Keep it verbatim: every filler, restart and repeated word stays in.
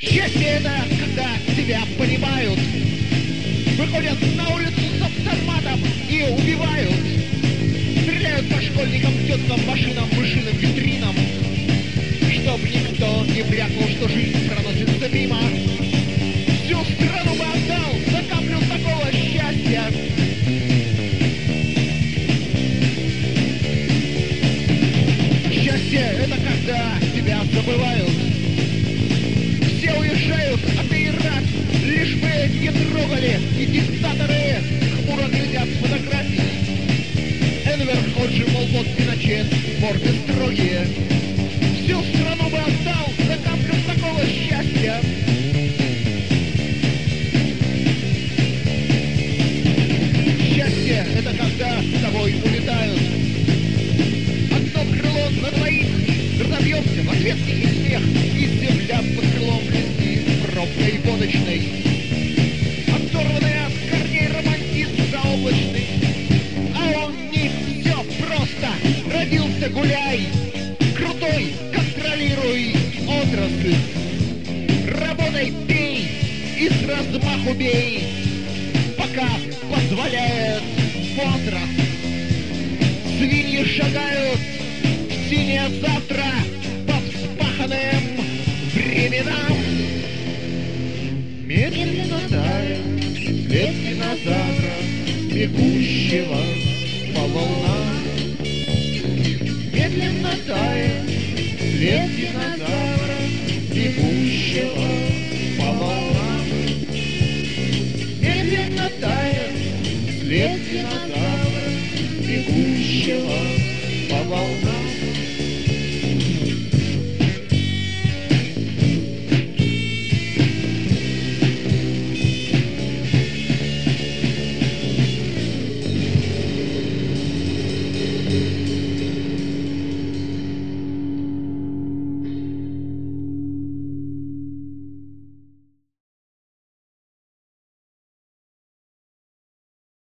Счастье это, когда тебя понимают, выходят на улицу с автоматом и убивают, стреляют по школьникам, теткам, машинам, мышиным витринам, чтоб никто не брякнул, что жизнь проносится мимо. Всю страну бы отдал за каплю такого счастья. Счастье это когда тебя забывают. Все уезжают, а ты и рад, лишь бы не трогали, и диктаторы хмуро глядят с фотографий. Энвер, Ходжи, Молпот, Пиночет, морды строгие. Всю страну бы отдал за каплю такого счастья. Счастье это когда с тобой улетают. Одно крыло на двоих, разобьемся, в ответ и смех, и земля под крылом блестит пробкой водочной. Оторванный от корней романтизм заоблачный, а он не все просто. Родился гуляй, крутой, контролируй отрасль. Работай, пей и с размаху бей, пока позволяет возраст. Свиньи шагают в синее завтра по вспаханным временам. Медленно тает след динозавра, бегущего по волнам.